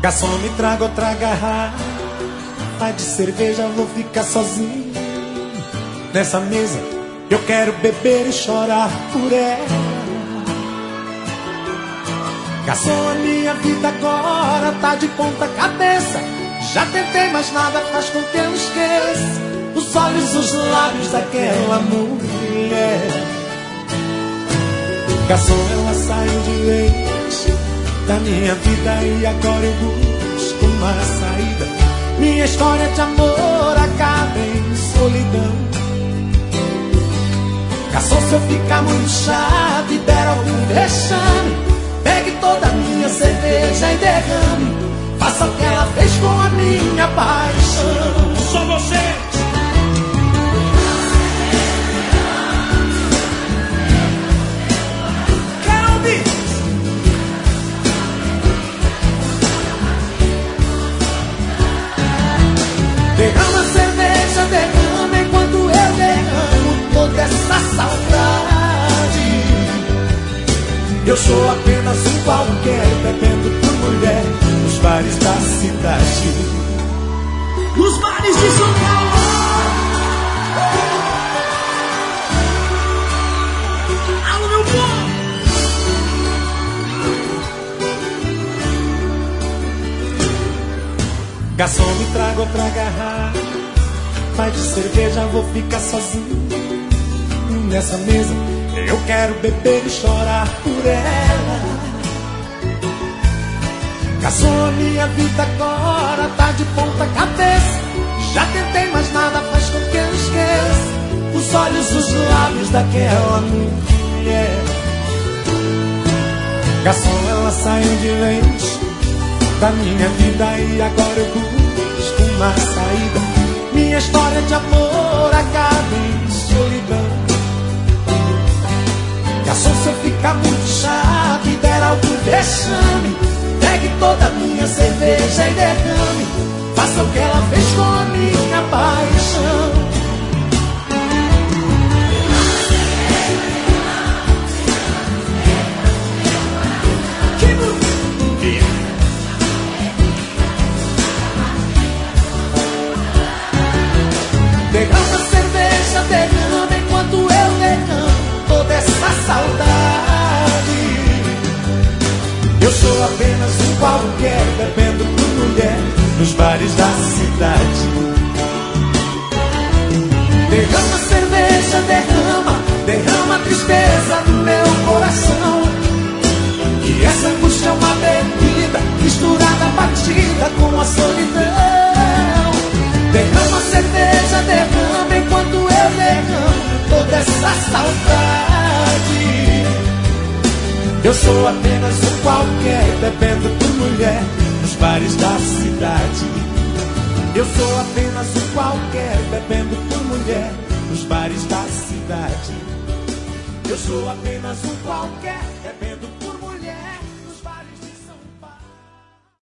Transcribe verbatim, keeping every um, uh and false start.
Garçom, me traga outra garrafa de cerveja, vou ficar sozinho nessa mesa. Eu quero beber e chorar por ela. Garçom, a minha vida agora tá de ponta cabeça. Já tentei, mas nada faz com que eu esqueça os olhos, os lábios daquela mulher. Garçom, ela saiu de vez da minha vida e agora eu busco uma saída. Minha história de amor acaba em solidão. Garçom, se eu ficar muito chato e der algum vexame, pegue toda a minha cerveja e derrame. Faça o que ela fez com a minha paixão. Só você. Quero ouvir. Derrama a cerveja, derrama enquanto eu derramo toda essa saudade. Eu sou apenas um qualquer, bebendo por mulher nos bares da cidade. Nos bares de São Paulo. Alô, meu povo. Garçom, me traga outra garrafa de cerveja, vou ficar sozinho nessa mesa. Eu quero beber e chorar por ela. Garçom, a minha vida agora tá de ponta cabeça. Já tentei, mas nada faz com que eu esqueça os olhos, os lábios daquela mulher. Garçom, ela saiu de vez da minha vida e agora eu busco uma saída. Minha história de amor acaba em solidão. Garçom, se eu ficar muito chato e der algum vexame, pegue toda a minha cerveja e derrame. Faça o que ela fez com a minha paixão. Que bonito. Derrama a cerveja, derrama enquanto eu derramo toda essa saudade. Eu sou apenas um qualquer, bebendo por mulher nos bares da cidade. Derrama a cerveja, derrama, derrama a tristeza do meu coração. Que essa angústia é uma bebida misturada, batida com a solidão. Derrama a cerveja, derrama enquanto eu derramo toda essa saudade. Eu sou apenas um qualquer, bebendo por mulher nos bares da cidade. Eu sou apenas um qualquer, bebendo por mulher nos bares da cidade. Eu sou apenas um qualquer, bebendo